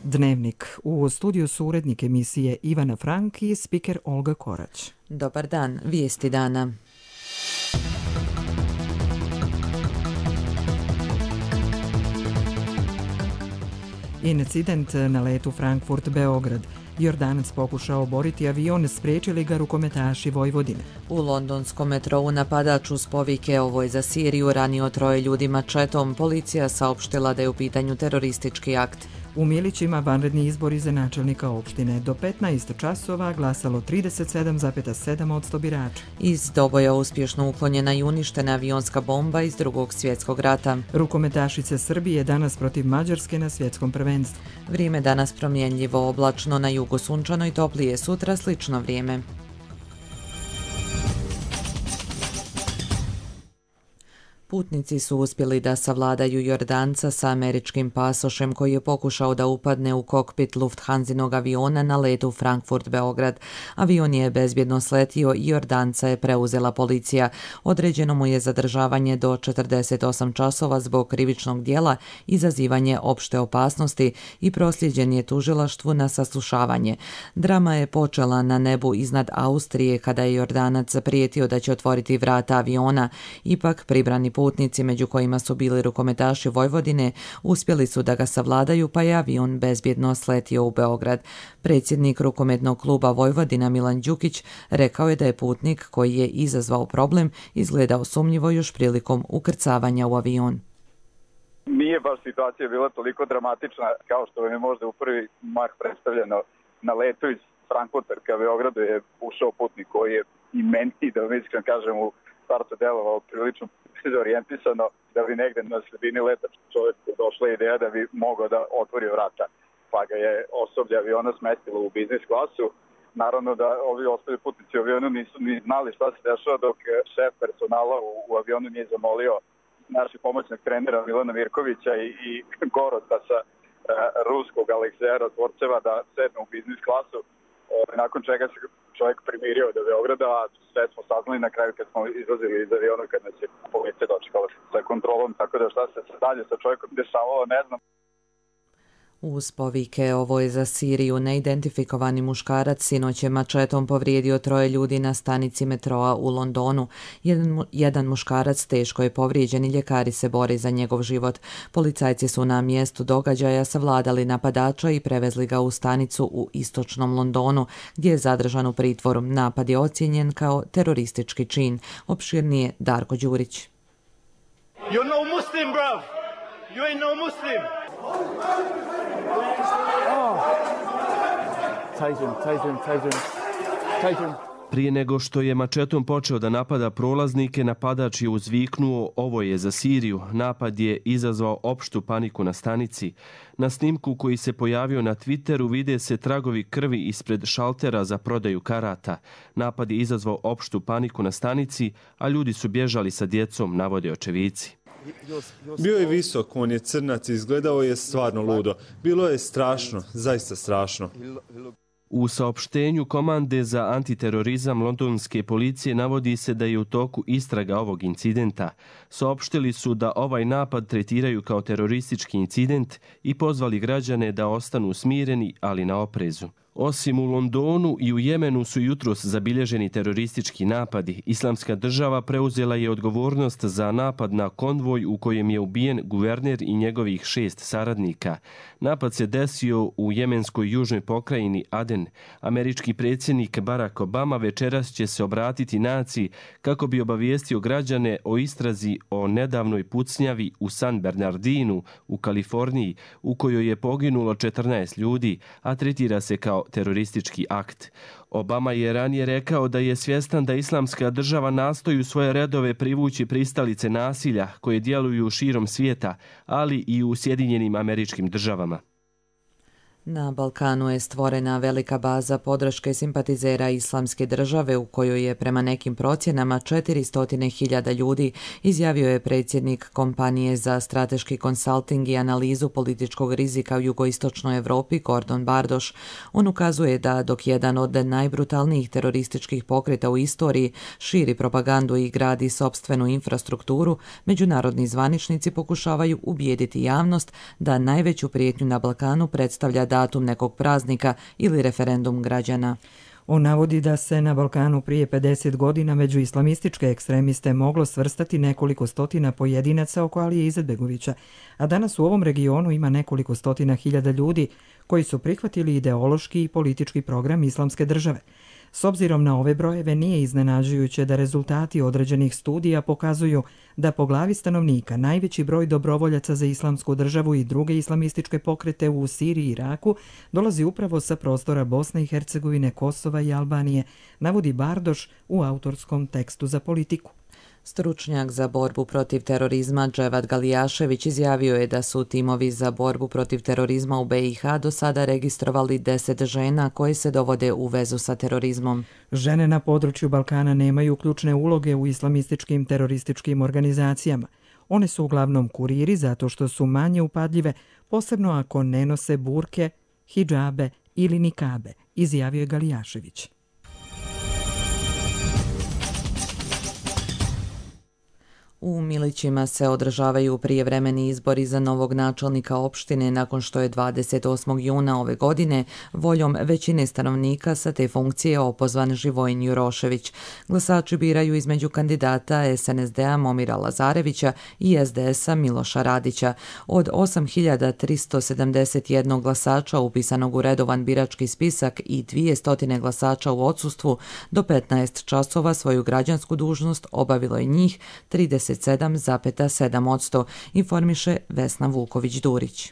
Dnevnik. U studiju su urednik emisije Ivana Frank i spiker Olga Korać. Dobar dan, vijesti dana. Incident na letu Frankfurt-Beograd. Jordanac pokušao oboriti avion, spriječili ga rukometaši Vojvodine. U londonskom metrou napadač uz povike "Ovo je za Siriju" ranio 3 ljudi mačetom. Policija saopštila da je u pitanju teroristički akt. U Milićima vanredni izbori za načelnika opštine. Do 15 časova glasalo 37,7% birača. Iz Doboja uspješno uklonjena i uništena avionska bomba iz Drugog svjetskog rata. Rukometašice Srbije danas protiv Mađarske na svjetskom prvenstvu. Vrijeme danas promjenljivo, oblačno, na jugu sunčano i toplije, sutra slično vrijeme. Putnici su uspjeli da savladaju Jordanca sa američkim pasošem koji je pokušao da upadne u kokpit Lufthansinog aviona na letu Frankfurt-Beograd. Avion je bezbjedno sletio i Jordanca je preuzela policija. Određeno mu je zadržavanje do 48 časova zbog krivičnog djela, izazivanje opšte opasnosti i prosljeđen je tužilaštvu na saslušavanje. Drama je počela na nebu iznad Austrije kada je Jordanac prijetio da će otvoriti vrata aviona. Ipak pribrani putnici, među kojima su bili rukometaši Vojvodine, uspjeli su da ga savladaju, pa je avion bezbjedno sletio u Beograd. Predsjednik rukometnog kluba Vojvodina Milan Đukić rekao je da je putnik koji je izazvao problem izgledao sumnjivo još prilikom ukrcavanja u avion. Nije baš situacija bila toliko dramatična kao što vam je možda u prvi mah predstavljeno. Na letu iz Frankfurta ka Beogradu je ušao putnik koji je i meni, da vam iskreno kažem, u startu delovao prilično orijentisano, da bi negde na sredini leta čovjek došla ideja da bi mogao da otvori vrata, pa ga je osoblje aviona smestilo u biznis klasu. Naravno da ovi ostali putnici u avionu nisu ni znali šta se dešava, dok šef personala u avionu nije zamolio našeg pomoćnog trenera Milana Mirkovića i Gorota sa ruskog Alekseja Razvorceva da sednu u biznis klasu, nakon čega se čovjek primirio do Beograda, a sve smo saznali na kraju kad smo izlazili iz aviona, kad nas je policija dočekala sa kontrolom, tako da šta se dalje sa čovjekom dešavalo, ne znam. Uz povike "Ovo je za Siriju", neidentifikovani muškarac sinoć je mačetom povrijedio 3 ljudi na stanici metroa u Londonu. Jedan muškarac teško je povrijeđen i ljekari se bore za njegov život. Policajci su na mjestu događaja savladali napadača i prevezli ga u stanicu u istočnom Londonu, gdje je zadržan u pritvoru. Napad je ocijenjen kao teroristički čin. Opširnije Darko Đurić. You're no Muslim, bruv. You ain't no Muslim. Prije nego što je mačetom počeo da napada prolaznike, napadač je uzviknuo "Ovo je za Siriju". Napad je izazvao opštu paniku na stanici. Na snimku koji se pojavio na Twitteru vide se tragovi krvi ispred šaltera za prodaju karata. Napad je izazvao opštu paniku na stanici, a ljudi su bježali sa djecom, navode očevici. Bio je visok, on je crnac, izgledao je stvarno ludo. Bilo je strašno, zaista strašno. U saopštenju komande za antiterorizam londonske policije navodi se da je u toku istraga ovog incidenta. Saopštili su da ovaj napad tretiraju kao teroristički incident i pozvali građane da ostanu smireni, ali na oprezu. Osim u Londonu i u Jemenu su jutros zabilježeni teroristički napadi. Islamska država preuzela je odgovornost za napad na konvoj u kojem je ubijen guverner i njegovih 6 saradnika. Napad se desio u jemenskoj južnoj pokrajini Aden. Američki predsjednik Barack Obama večeras će se obratiti naciji kako bi obavijestio građane o istrazi o nedavnoj pucnjavi u San Bernardinu u Kaliforniji, u kojoj je poginulo 14 ljudi, a tretira se kao teroristički akt. Obama je ranije rekao da je svjestan da Islamska država nastoji u svoje redove privući pristalice nasilja koje djeluju širom svijeta, ali i u Sjedinjenim Američkim Državama. Na Balkanu je stvorena velika baza podrške simpatizera Islamske države u kojoj je prema nekim procjenama 400.000 ljudi, izjavio je predsjednik kompanije za strateški konsalting i analizu političkog rizika u jugoistočnoj Evropi Gordon Bardoš. On ukazuje da dok jedan od najbrutalnijih terorističkih pokreta u istoriji širi propagandu i gradi sopstvenu infrastrukturu, međunarodni zvaničnici pokušavaju ubijediti javnost da najveću prijetnju na Balkanu predstavlja datum nekog praznika ili referendum građana. On navodi da se na Balkanu prije 50 godina među islamističke ekstremiste moglo svrstati nekoliko stotina pojedinaca oko Alije Izetbegovića, a danas u ovom regionu ima nekoliko stotina hiljada ljudi koji su prihvatili ideološki i politički program Islamske države. S obzirom na ove brojeve nije iznenađujuće da rezultati određenih studija pokazuju da po glavi stanovnika najveći broj dobrovoljaca za Islamsku državu i druge islamističke pokrete u Siriji i Iraku dolazi upravo sa prostora Bosne i Hercegovine, Kosova i Albanije, navodi Bardoš u autorskom tekstu za Politiku. Stručnjak za borbu protiv terorizma Dževad Galijašević izjavio je da su timovi za borbu protiv terorizma u BiH do sada registrovali 10 žena koje se dovode u vezu sa terorizmom. Žene na području Balkana nemaju ključne uloge u islamističkim terorističkim organizacijama. One su uglavnom kuriri zato što su manje upadljive, posebno ako ne nose burke, hidžabe ili nikabe, izjavio je Galijašević. U Milićima se održavaju prijevremeni izbori za novog načelnika opštine nakon što je 28. juna ove godine voljom većine stanovnika sa te funkcije opozvan Živojin Jurošević. Glasači biraju između kandidata SNSD-a Momira Lazarevića i SDS-a Miloša Radića. Od 8.371 glasača upisanog u redovan birački spisak i 200 glasača u odsustvu, do 15 časova svoju građansku dužnost obavilo je njih 37,7%, informiše Vesna Vuković-Durić.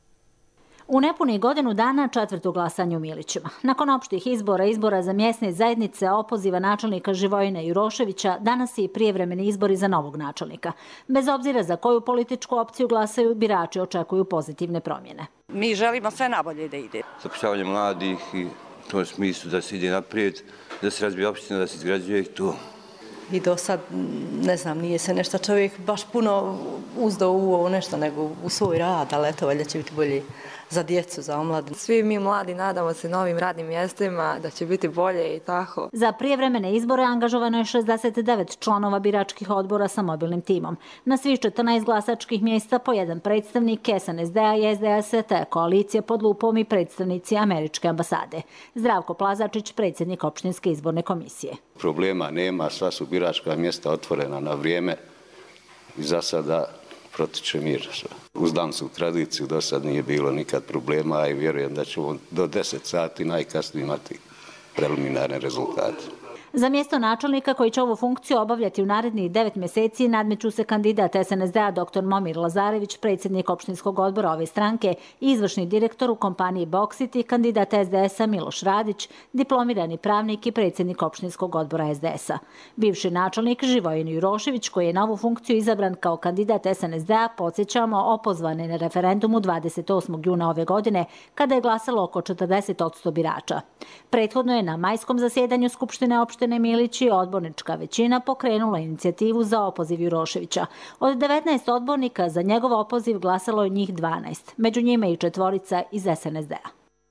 U nepunih godinu dana četvrto glasanje u Milićima. Nakon opštih izbora za mjesne zajednice, opoziva načelnika Živojina Juroševića, danas i prijevremeni izbori za novog načelnika. Bez obzira za koju političku opciju glasaju, birači očekuju pozitivne promjene. Mi želimo sve nabolje da ide. Zapošljavanje mladih i u tom smislu da se ide naprijed, da se razbije opština, da se izgrađuje to. I do sad, ne znam, nije se nešto čovjek baš puno uzdao u ovo nešto, nego u svoj rad, ali eto, valjda će biti bolje za djecu, za omladinu. Svi mi mladi nadamo se novim radnim mjestima, da će biti bolje i tako. Za prijevremene izbore angažovano je 69 članova biračkih odbora sa mobilnim timom. Na svih 14 glasačkih mjesta po jedan predstavnik SNSD-a i SDS-a, te koalicije pod lupom i predstavnici Američke ambasade. Zdravko Plazačić, predsjednik opštinske izborne komisije. Problema nema, sva su biračka mjesta otvorena na vrijeme i za sada protiče mir. Uz dansku tradiciju do sad nije bilo nikad problema i vjerujem da ćemo do 10 sati najkasnije imati preliminarne rezultate. Za mjesto načelnika koji će ovu funkciju obavljati u narednih 9 mjeseci nadmeću se kandidat SNSD-a dr. Momir Lazarević, predsjednik opštinskog odbora ove stranke i izvršni direktor u kompaniji Boksit i kandidat SDS-a Miloš Radić, diplomirani pravnik i predsjednik opštinskog odbora SDS-a. Bivši načelnik Živojin Jurošević, koji je na ovu funkciju izabran kao kandidat SNSD-a, podsjećamo, opozvan je na referendumu 28. juna ove godine, kada je glasalo oko 40% birača. Prethodno je na majskom zasjedanju Skupštine opštine Milići odbornička većina pokrenula inicijativu za opoziv Juroševića. Od 19 odbornika za njegov opoziv glasalo je njih 12, među njima i 4 iz SNSD-a.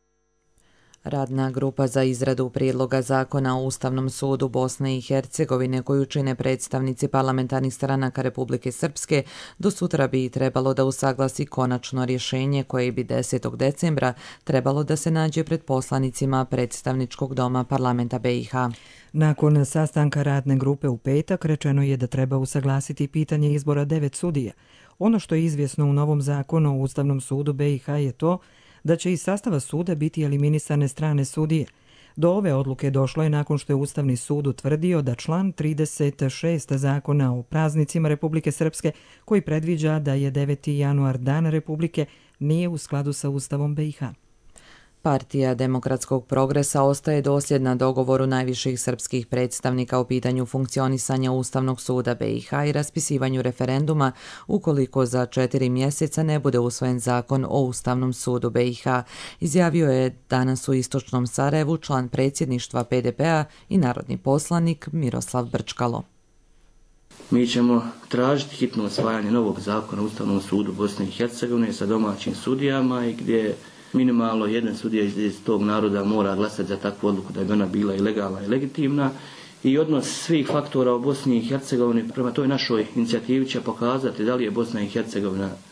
Radna grupa za izradu prijedloga zakona o Ustavnom sudu Bosne i Hercegovine, koju čine predstavnici parlamentarnih stranaka Republike Srpske, do sutra bi trebalo da usaglasi konačno rješenje koje bi 10. decembra trebalo da se nađe pred poslanicima predstavničkog doma parlamenta BiH. Nakon sastanka radne grupe u petak rečeno je da treba usaglasiti pitanje izbora 9 sudija. Ono što je izvjesno u novom zakonu o Ustavnom sudu BiH je to da će iz sastava suda biti eliminisane strane sudije. Do ove odluke došlo je nakon što je Ustavni sud utvrdio da član 36 zakona o praznicima Republike Srpske, koji predviđa da je 9. januar dan Republike, nije u skladu sa Ustavom BiH. Partija Demokratskog progresa ostaje dosljedna dogovoru najviših srpskih predstavnika o pitanju funkcionisanja Ustavnog suda BiH i raspisivanju referenduma ukoliko za 4 mjeseca ne bude usvojen zakon o Ustavnom sudu BiH, izjavio je danas u istočnom Sarajevu član predsjedništva PDP-a i narodni poslanik Miroslav Brčkalo. Mi ćemo tražiti hitno usvajanje novog zakona o Ustavnom sudu Bosne i Hercegovine sa domaćim sudijama i gdje minimalno jedan sudija iz tog naroda mora glasati za takvu odluku da bi ona bila i legalna i legitimna. I odnos svih faktora u Bosni i Hercegovini prema toj našoj inicijativi će pokazati da li je Bosna i Hercegovina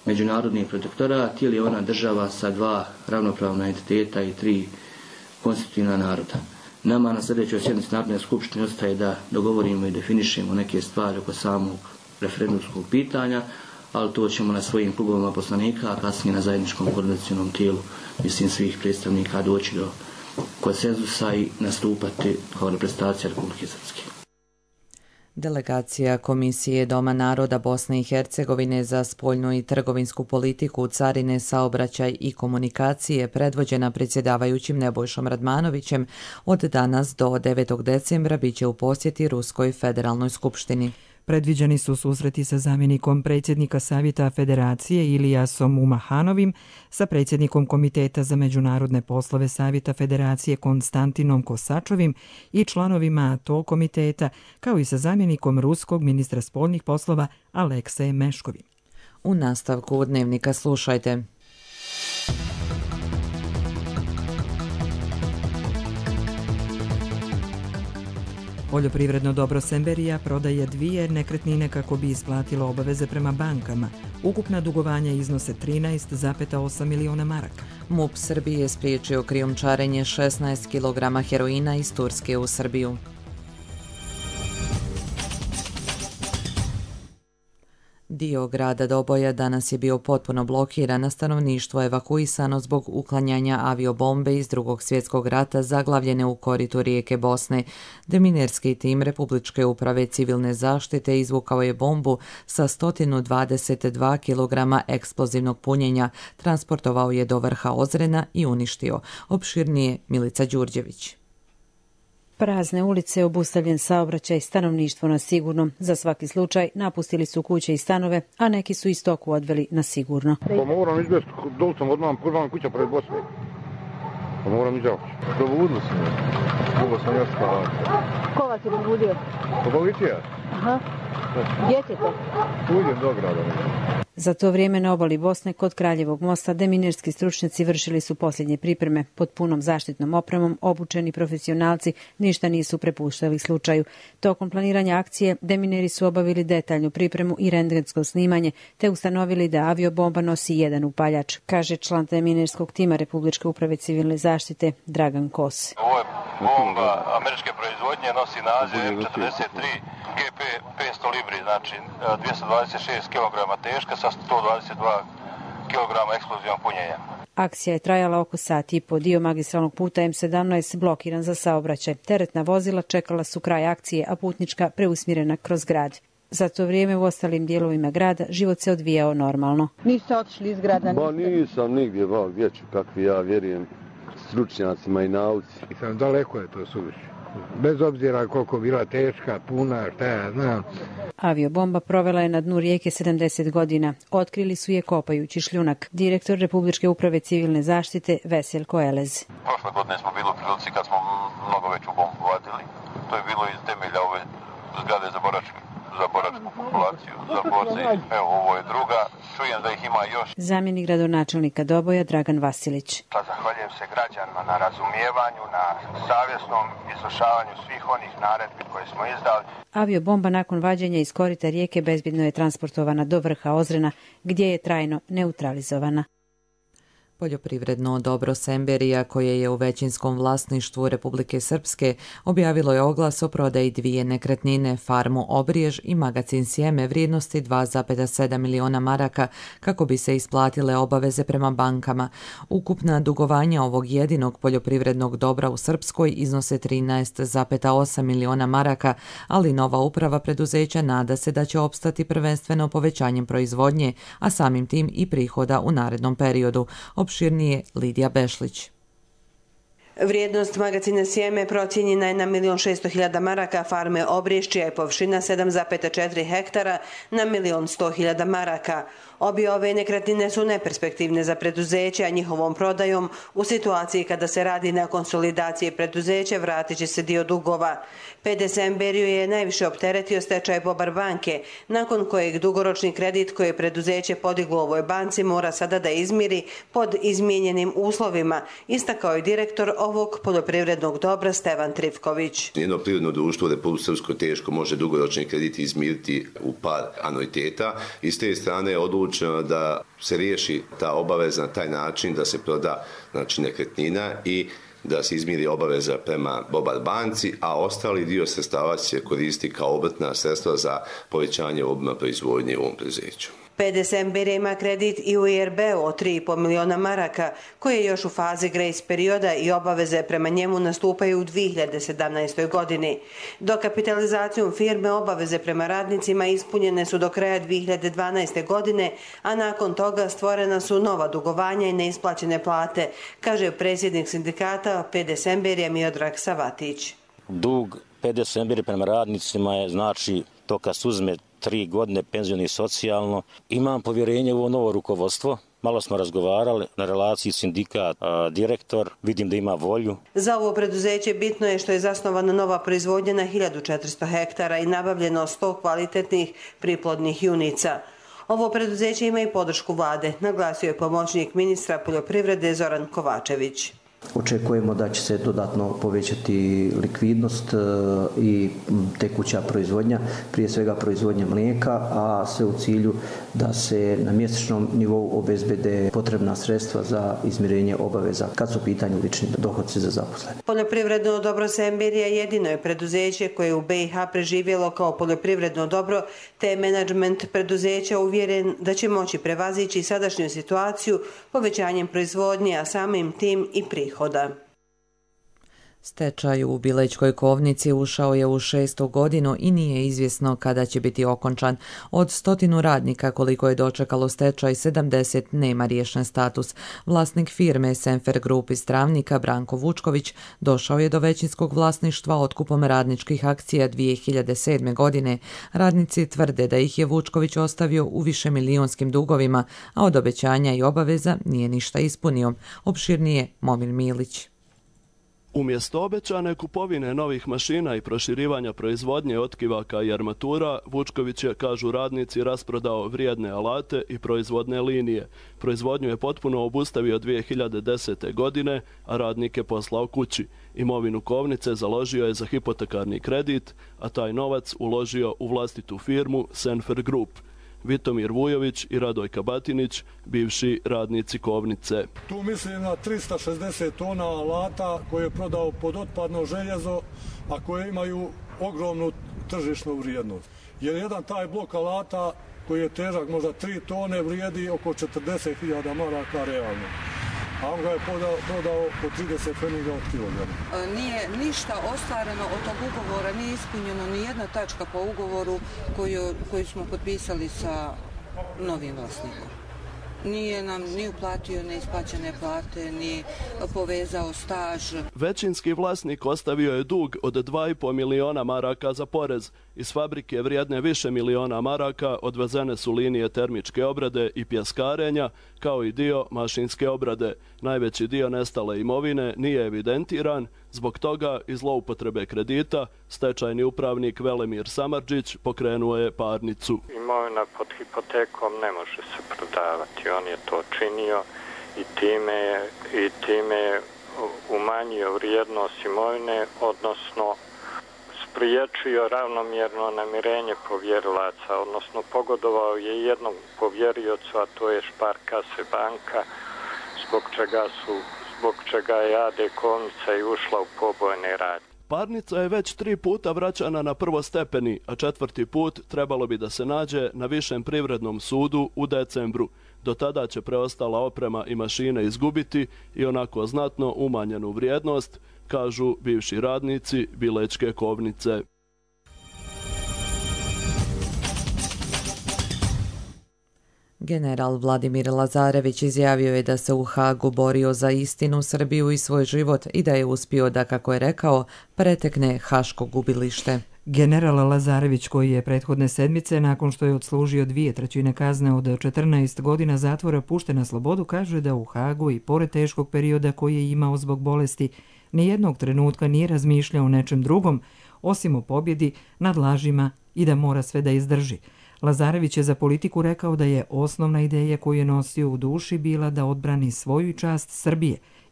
međunarodni protektorat ili ona država sa 2 ravnopravna entiteta i 3 konstitutivna naroda. Nama na sljedećoj sjednici Narodne skupštine ostaje da dogovorimo i definišemo neke stvari oko samog referendumskog pitanja, ali to ćemo na svojim klubovima poslanika, a kasnije na zajedničkom koordinacionom tijelu, mislim, svih predstavnika doći do konsenzusa i nastupati kao reprezentacija Republike Srpske. Delegacija Komisije Doma naroda Bosne i Hercegovine za spoljnu i trgovinsku politiku, carine, saobraćaj i komunikacije, predvođena predsjedavajućim Nebojšom Radmanovićem, od danas do 9. decembra biće u posjeti Ruskoj federalnoj skupštini. Predviđeni su susreti sa zamjenikom predsjednika Savjeta Federacije Ilijasom Umahanovim, sa predsjednikom Komiteta za međunarodne poslove Savjeta Federacije Konstantinom Kosačovim i članovima tog komiteta, kao i sa zamjenikom ruskog ministra spoljnih poslova Aleksejem Meškovim. U nastavku dnevnika slušajte. Poljoprivredno dobro Semberija prodaje 2 nekretnine kako bi isplatilo obaveze prema bankama. Ukupna dugovanja iznose 13,8 miliona maraka. MUP Srbije spriječio krijumčarenje 16 kg heroina iz Turske u Srbiju. Dio grada Doboja danas je bio potpuno blokiran, a stanovništvo evakuisano zbog uklanjanja aviobombe iz Drugog svjetskog rata zaglavljene u koritu rijeke Bosne. Deminerski tim Republičke uprave civilne zaštite izvukao je bombu sa 122 kg eksplozivnog punjenja, transportovao je do vrha Ozrena i uništio. Opširnije Milica Đurđević. Prazne ulice, obustavljen saobraćaj, stanovništvo na sigurno. Za svaki slučaj napustili su kuće i stanove, a neki su i stoku odveli na sigurno. Pa moram izbjeti, dol sam odmah, prva kuća pred Bosne. Pa moram izbjeti. Probudilo sam je. Mogu sam još spavati. Ko vas je probudio? Pa policija. Aha. Gdje ćete? Uđem do grada. Za to vrijeme na obali Bosne kod Kraljevog mosta deminerski stručnjaci vršili su posljednje pripreme. Pod punom zaštitnom opremom obučeni profesionalci ništa nisu prepuštali slučaju. Tokom planiranja akcije demineri su obavili detaljnu pripremu i rentgensko snimanje te ustanovili da aviobomba nosi jedan upaljač, kaže član deminerskog tima Republičke uprave civilne zaštite Dragan Kos. Ovo je bomba američke proizvodnje, nosi naziv M43 GP 500 libri, znači 226 kg teška sa 122 kg eksplozivnog punjenja. Akcija je trajala oko sat i po. Dio magistralnog puta M17 blokiran za saobraćaj. Teretna vozila čekala su kraj akcije, a putnička preusmjerena kroz grad. Za to vrijeme u ostalim dijelovima grada život se odvijao normalno. Niste otišli iz grada? Ba nisam nigdje, gdje ću, kakvi ja vjerujem stručnjacima i nauci. Daleko je to suviše. Bez obzira koliko bila teška, puna, šta ja znam. Aviobomba provela je na dnu rijeke 70 godina. Otkrili su je kopajući šljunak. Direktor Republičke uprave civilne zaštite Veseljko Elez. Prošle godine smo bili u prilici kad smo mnogo veću bombu vatili. To je bilo iz temelja ove zgrade za boračku populaciju, za borce. Evo, ovo je druga. Čujem da ih ima još. Zamjenik gradonačelnika Doboja Dragan Vasilić. Zahvaljujem se građanima na razumijevanju, na savjesnom izvršavanju svih onih naredbi koje smo izdali. Aviobomba nakon vađenja iz korita rijeke bezbjedno je transportovana do vrha Ozrena, gdje je trajno neutralizovana. Poljoprivredno dobro Semberija, koje je u većinskom vlasništvu Republike Srpske, objavilo je oglas o prodaji 2 nekretnine, farmu Obrijež i magacin sjeme vrijednosti 2,7 miliona maraka kako bi se isplatile obaveze prema bankama. Ukupna dugovanja ovog jedinog poljoprivrednog dobra u Srpskoj iznose 13,8 miliona maraka, ali nova uprava preduzeća nada se da će opstati prvenstveno povećanjem proizvodnje, a samim tim i prihoda u narednom periodu. Opširnije Lidija Bešlić. Vrijednost magacine sjeme procijenjena je na 1.600.000 maraka, farme Obrijež, čija je površina 7,4 hektara, na 1.100.000 maraka. Obje ove nekretnine su neperspektivne za preduzeće, a njihovom prodajom u situaciji kada se radi na konsolidaciji preduzeća vratit će se dio dugova. PD Semberiju je najviše opteretio stečaj Bobar banke, nakon kojeg dugoročni kredit koji je preduzeće podiglo ovoj banci mora sada da izmiri pod izmijenjenim uslovima, istakao je direktor ovog poljoprivrednog dobra Stevan Trivković. Jedno privredno društvo u Republici Srpskoj teško može dugoročni kredit izmiriti u par anuiteta i s te strane je odlučeno da se riješi ta obaveza na taj način da se proda nekretnina i da se izmiri obaveza prema Bobar banci, a ostali dio sredstava će koristiti kao obrtna sredstva za povećanje obima proizvodnje u ovom preduzeću. PDS Emberija ima kredit i u IRB-u od 3,5 miliona maraka, koji je još u fazi grace perioda i obaveze prema njemu nastupaju u 2017. godini. Dokapitalizacijom firme obaveze prema radnicima ispunjene su do kraja 2012. godine, a nakon toga stvorena su nova dugovanja i neisplaćene plate, kaže predsjednik sindikata PDS Emberija Miodrag Savatić. Dug PDS Emberija prema radnicima je znači to kad se uzme 3 godine penzioni i socijalno. Imam povjerenje u ovo novo rukovodstvo. Malo smo razgovarali na relaciji sindikat, direktor, vidim da ima volju. Za ovo preduzeće bitno je što je zasnovana nova proizvodnja na 1400 hektara i nabavljeno 100 kvalitetnih priplodnih junica. Ovo preduzeće ima i podršku vlade, naglasio je pomoćnik ministra poljoprivrede Zoran Kovačević. Očekujemo da će se dodatno povećati likvidnost i tekuća proizvodnja, prije svega proizvodnja mlijeka, a sve u cilju da se na mjesečnom nivou obezbede potrebna sredstva za izmirenje obaveza kad su u pitanju lični dohodci za zaposlene. Poljoprivredno dobro Emberija jedino je preduzeće koje je u BiH preživjelo kao poljoprivredno dobro, te je menadžment preduzeća uvjeren da će moći prevazići sadašnju situaciju povećanjem proizvodnje, a samim tim i prihoda. Stečaj u Bilećkoj Kovnici ušao je u 6. godinu i nije izvjesno kada će biti okončan. Od 100 radnika koliko je dočekalo stečaj, 70 nema riješen status. Vlasnik firme Senfer Group iz Travnika, Branko Vučković, došao je do većinskog vlasništva otkupom radničkih akcija 2007. godine. Radnici tvrde da ih je Vučković ostavio u višemilijonskim dugovima, a od obećanja i obaveza nije ništa ispunio. Opširnije Momir Milić. Umjesto obećane kupovine novih mašina i proširivanja proizvodnje otkivaka i armatura, Vučković je, kažu radnici, rasprodao vrijedne alate i proizvodne linije. Proizvodnju je potpuno obustavio 2010. godine, a radnike poslao kući. Imovinu Kovnice založio je za hipotekarni kredit, a taj novac uložio u vlastitu firmu Senfer Group. Vitomir Vujović i Radojka Batinić, bivši radnici Kovnice. Tu mislim na 360 tona alata koje je prodao pod otpadno željezo, a koje imaju ogromnu tržišnu vrijednost. Jer jedan taj blok alata koji je težak možda 3 tone vrijedi oko 40.000 maraka realno. A on ga je prodao po 30 pfeniga od kilograma. Nije ništa ostvareno od tog ugovora, nije ispunjeno ni jedna tačka po ugovoru koju smo potpisali sa novim vlasnikom. Nije nam ni uplatio neisplaćene plate, ni povezao staž. Većinski vlasnik ostavio je dug od 2,5 miliona maraka za porez. Iz fabrike vrijedne više miliona maraka odvezene su linije termičke obrade i pjeskarenja, kao i dio mašinske obrade. Najveći dio nestale imovine nije evidentiran, zbog toga i zloupotrebe kredita stečajni upravnik Velemir Samardžić pokrenuo je parnicu. Imovina pod hipotekom ne može se prodavati, on je to činio i time je umanjio vrijednost imovine, odnosno spriječio ravnomjerno namirenje povjerilaca, odnosno pogodovao je jednom povjeriocu, a to je Šparkase banka, zbog čega je AD Kovnica i ušla u pobojne radnje. Parnica je već 3 puta vraćana na prvostepeni, a 4. put trebalo bi da se nađe na Višem privrednom sudu u decembru. Do tada će preostala oprema i mašine izgubiti i onako znatno umanjenu vrijednost, kažu bivši radnici Bilećke Kovnice. General Vladimir Lazarević izjavio je da se u Hagu borio za istinu, Srbiju i svoj život i da je uspio da, kako je rekao, pretekne haško gubilište. General Lazarević, koji je prethodne sedmice, nakon što je odslužio 2/3 kazne od 14 godina zatvora, pušten na slobodu, kaže da u Hagu i pored teškog perioda koji je imao zbog bolesti, nijednog trenutka nije razmišljao o nečem drugom, osim o pobjedi nad lažima i da mora sve da izdrži. Lazarević je za Politiku rekao da je osnovna ideja koju je nosio u duši bila da odbrani svoju čast Srbije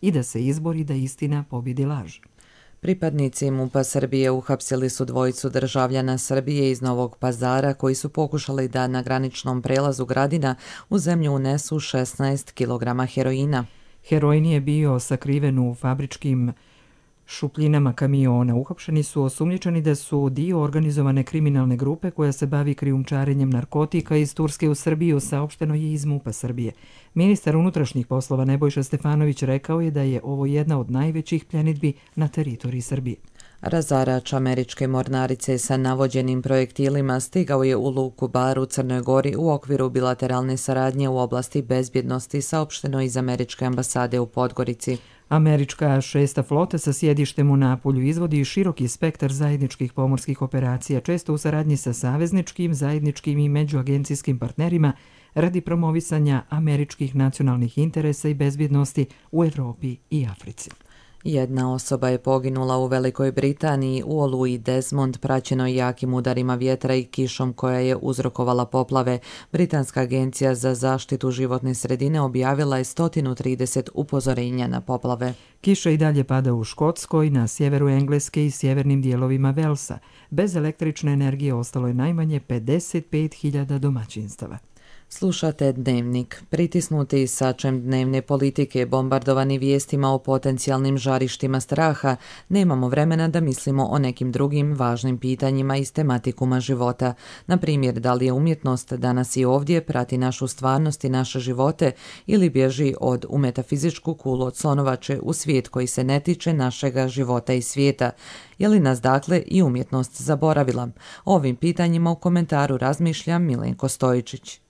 i da se izbori da istina pobjedi laž. Pripadnici MUP-a Srbije uhapsili su dvojicu državljana Srbije iz Novog Pazara koji su pokušali da na graničnom prelazu Gradina u zemlju unesu 16 kg heroina. Heroin je bio sakriven u fabričkim šupljinama kamiona. Uhapšeni su osumnjičeni da su dio organizovane kriminalne grupe koja se bavi krijumčarenjem narkotika iz Turske u Srbiju, saopšteno je iz MUP-a Srbije. Ministar unutrašnjih poslova Nebojša Stefanović rekao je da je ovo jedna od najvećih pljenidbi na teritoriji Srbije. Razarač američke mornarice sa navođenim projektilima stigao je u luku Bar u Crnoj Gori u okviru bilateralne saradnje u oblasti bezbjednosti, saopšteno iz američke ambasade u Podgorici. Američka 6. flota sa sjedištem u Napulju izvodi široki spektar zajedničkih pomorskih operacija, često u saradnji sa savezničkim, zajedničkim i međuagencijskim partnerima radi promovisanja američkih nacionalnih interesa i bezbjednosti u Evropi i Africi. Jedna osoba je poginula u Velikoj Britaniji u oluji Desmond praćenoj jakim udarima vjetra i kišom koja je uzrokovala poplave. Britanska agencija za zaštitu životne sredine objavila je 130 upozorenja na poplave. Kiša i dalje pada u Škotskoj, na sjeveru Engleske i sjevernim dijelovima Velsa. Bez električne energije ostalo je najmanje 55.000 domaćinstava. Slušate Dnevnik. Pritisnuti sačem dnevne politike, bombardovani vijestima o potencijalnim žarištima straha, nemamo vremena da mislimo o nekim drugim važnim pitanjima iz tematikuma života. Na primjer, da li je umjetnost danas i ovdje, prati našu stvarnost i naše živote ili bježi u metafizičku kulu od slonovače u svijet koji se ne tiče našega života i svijeta. Je li nas dakle i umjetnost zaboravila? O ovim pitanjima u komentaru razmišlja Milenko Stojičić.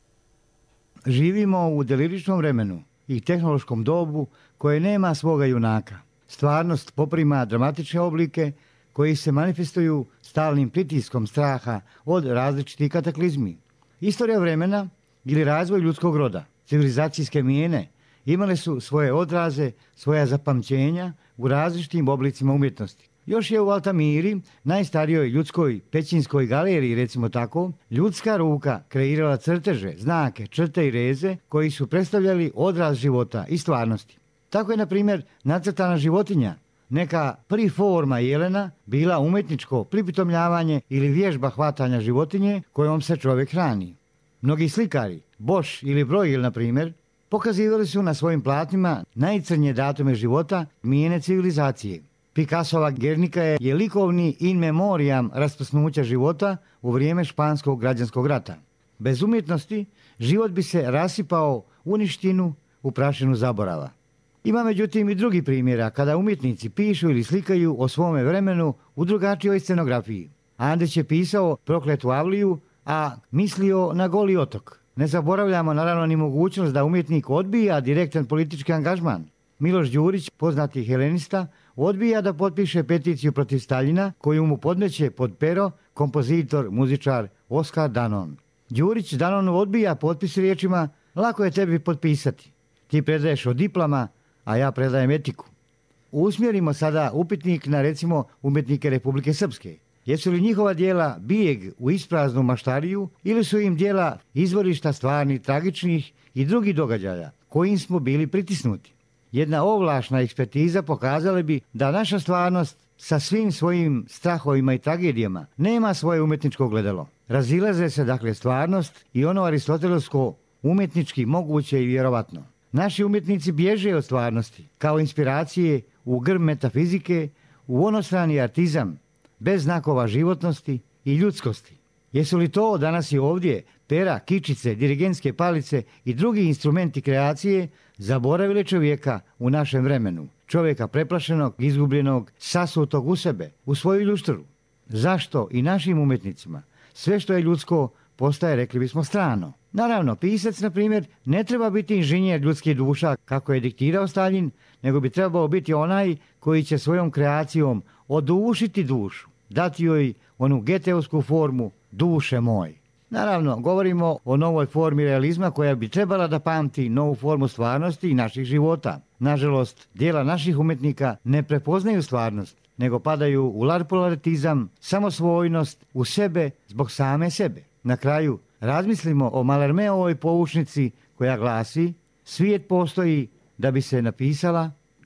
Živimo u deliričnom vremenu i tehnološkom dobu koje nema svoga junaka. Stvarnost poprima dramatične oblike koji se manifestuju stalnim pritiskom straha od različitih kataklizmi. Istorija vremena ili razvoj ljudskog roda, civilizacijske mijene imale su svoje odraze, svoja zapamćenja u različitim oblicima umjetnosti. Još je u Altamiri, najstarijoj ljudskoj pećinskoj galeriji, recimo tako, ljudska ruka kreirala crteže, znake, črte i reze koji su predstavljali odraz života i stvarnosti. Tako je, na primjer, nacrtana životinja, neka priforma jelena, bila umjetničko pripitomljavanje ili vježba hvatanja životinje kojom se čovjek hrani. Mnogi slikari, Bosch ili Bruegel, na primjer, pokazivali su na svojim platnima najcrnje datume života mijene civilizacije. Picassova Guernica je likovni in memoriam rasprsnuća života u vrijeme španskog građanskog rata. Bez umjetnosti život bi se rasipao u ništinu, u prašinu zaborava. Ima međutim i drugi primjera kada umjetnici pišu ili slikaju o svome vremenu u drugačijoj scenografiji. Andrić je pisao Prokletu Avliju, a mislio na Goli otok. Ne zaboravljamo naravno ni mogućnost da umjetnik odbija direktan politički angažman. Miloš Đurić, poznati helenista, odbija da potpiše peticiju protiv Staljina koju mu podmeće pod pero kompozitor, muzičar Oskar Danon. Đurić Danonu odbija potpis riječima: lako je tebi potpisati. Ti predaješ od diploma, a ja predajem etiku. Usmjerimo sada upitnik na, recimo, umjetnike Republike Srpske. Jesu li njihova djela bijeg u ispraznu maštariju ili su im djela izvorišta stvarnih, tragičnih i drugih događaja kojim smo bili pritisnuti? Jedna ovlašna ekspertiza pokazala bi da naša stvarnost sa svim svojim strahovima i tragedijama nema svoje umjetničko gledalo. Razilaze se dakle stvarnost i ono aristotelovsko umjetnički moguće i vjerovatno. Naši umjetnici bježe od stvarnosti kao inspiracije u grm metafizike, u onostrani artizam, bez znakova životnosti i ljudskosti. Jesu li to danas i ovdje pera, kičice, dirigentske palice i drugi instrumenti kreacije zaboravili čovjeka u našem vremenu? Čovjeka preplašenog, izgubljenog, sasutog u sebe, u svoju ljuštru. Zašto i našim umjetnicima sve što je ljudsko postaje, rekli bismo, strano? Naravno, pisac, na primjer, ne treba biti inženjer ljudskih duša kako je diktirao Staljin, nego bi trebao biti onaj koji će svojom kreacijom odušiti dušu, dati joj onu geteovsku formu duše moj. Naravno, govorimo o novoj formi realizma koja bi trebala da pamti novu formu stvarnosti i naših života. Nažalost, djela naših umjetnika ne prepoznaju stvarnost, nego padaju u larpularitizam, samosvojnost, u sebe zbog same sebe. Na kraju, razmislimo o Malermeovoj poučnici koja glasi: svijet postoji da bi se napisala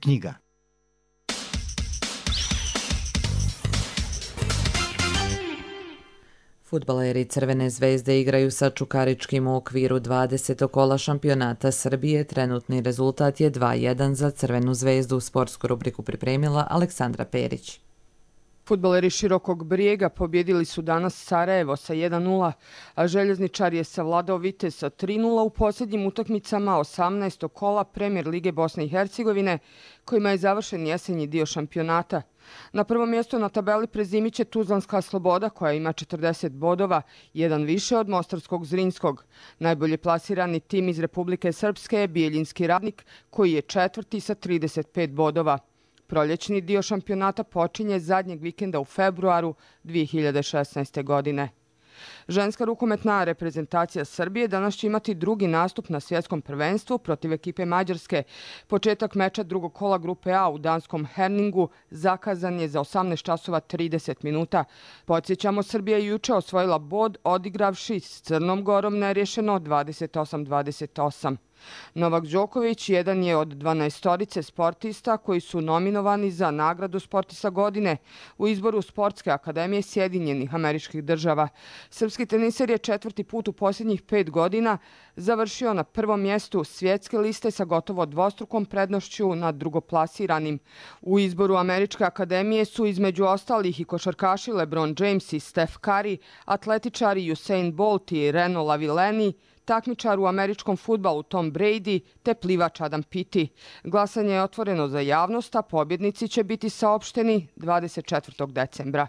knjiga. Fudbaleri Crvene zvezde igraju sa Čukaričkim u okviru 20. kola šampionata Srbije. Trenutni rezultat je 2:1 za Crvenu zvezdu. Sportsku rubriku pripremila Aleksandra Perić. Fudbaleri Širokog Brijega pobjedili su danas Sarajevo sa 1:0, a Željezničar je savladao Vitez sa 3:0 u posljednjim utakmicama 18. kola Premijer Lige Bosne i Hercegovine, kojima je završen jesenji dio šampionata. Na prvom mjestu na tabeli prezimiće Tuzlanska Sloboda, koja ima 40 bodova, jedan više od mostarskog Zrinskog. Najbolje plasirani tim iz Republike Srpske je Bijeljinski Radnik, koji je četvrti sa 35 bodova. Proljećni dio šampionata počinje zadnjeg vikenda u februaru 2016. godine. Ženska rukometna reprezentacija Srbije danas će imati drugi nastup na svjetskom prvenstvu protiv ekipe Mađarske. Početak meča drugog kola grupe A u danskom Herningu zakazan je za 18:30 minuta. Podsjećamo, Srbija je juče osvojila bod odigravši s Crnom Gorom nerješeno 28-28. Novak Đoković jedan je od 12 sportista koji su nominovani za nagradu Sportista godine u izboru Sportske akademije Sjedinjenih Američkih Država. Srpski teniser je četvrti put u posljednjih 5 godina završio na prvom mjestu svjetske liste sa gotovo dvostrukom prednošću nad drugoplasiranim. U izboru Američke akademije su između ostalih i košarkaši LeBron James i Steph Curry, atletičari Usain Bolt i Reno Lavilleni, takmičar u američkom fudbalu Tom Brady te plivač Adam Peaty. Glasanje je otvoreno za javnost, a pobjednici će biti saopšteni 24. decembra.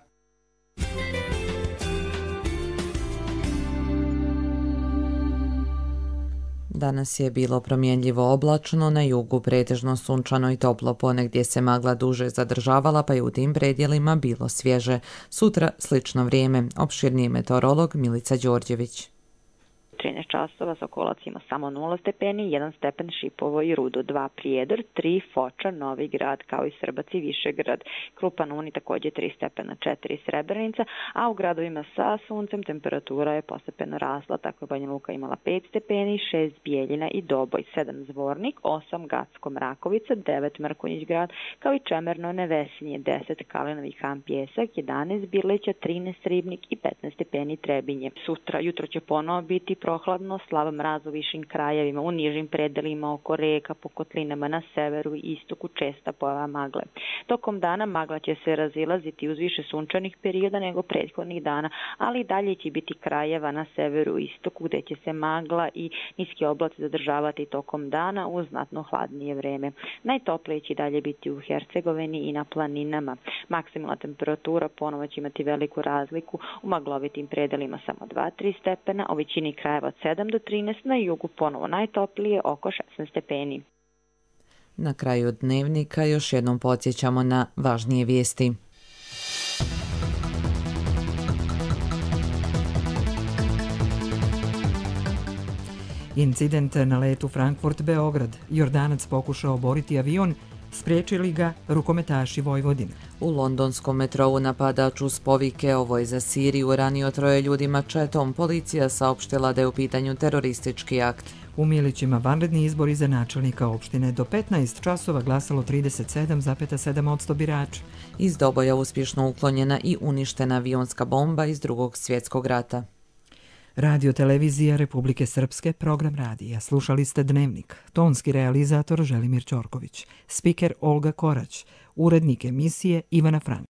Danas je bilo promjenljivo oblačno, na jugu pretežno sunčano i toplo, ponegdje se magla duže zadržavala, pa je u tim predjelima bilo svježe. Sutra slično vrijeme, opširniji meteorolog Milica Đorđević. 13 časova Sokolac ima samo 0 stepeni, 1 stepen Šipovo i Rudo, 2 Prijedor, 3 Foča, Novi Grad, kao i Srbac i Višegrad. Krupan Uni također 3 stepena, 4 Srebrenica, a u gradovima sa suncem temperatura je postepeno rasla, tako je Banja Luka imala 5 stepeni, 6 Bijeljina i Doboj, 7 Zvornik, 8 Gacko Mrakovica, 9 Mrkonjić Grad, kao i Čemerno Nevesinje, 10 Kalinovi Han Pjesak, 11 Birleća, 13 Ribnik i 15 stepeni Trebinje. Sutra jutro će ponovo biti prohladno, slab mraz u višim krajevima, u nižim predelima oko reka, po kotlinama na severu i istoku česta pojava magle. Tokom dana magla će se razilaziti uz više sunčanih perioda nego prethodnih dana, ali dalje će biti krajeva na severu i istoku gdje će se magla i niski oblaci zadržavati tokom dana uz znatno hladnije vreme. Najtoplije će dalje biti u Hercegovini i na planinama. Maksimalna temperatura ponovo će imati veliku razliku, u maglovitim predelima samo 2-3 stepena, u većini krajeva od 7 do 13, na jugu ponovo najtoplije oko 16 stepeni. Na kraju dnevnika još jednom podsjećamo na važnije vijesti. Incident na letu Frankfurt-Beograd. Jordanac pokušao oboriti avion, spriječili ga rukometaši Vojvodine. U londonskom metrovu napadač uz povike "Ovo je za Siriju" ranio 3 ljudi mačetom. Policija saopštila da je u pitanju teroristički akt. U Milićima vanredni izbori za načelnika opštine. Do 15 časova glasalo 37,7% birača. Iz Doboja uspješno uklonjena i uništena avionska bomba iz Drugog svjetskog rata. Radio televizija Republike Srpske, program radija. Slušali ste Dnevnik. Tonski realizator Želimir Ćorković. Spiker Olga Korać. Urednik emisije Ivana Frank.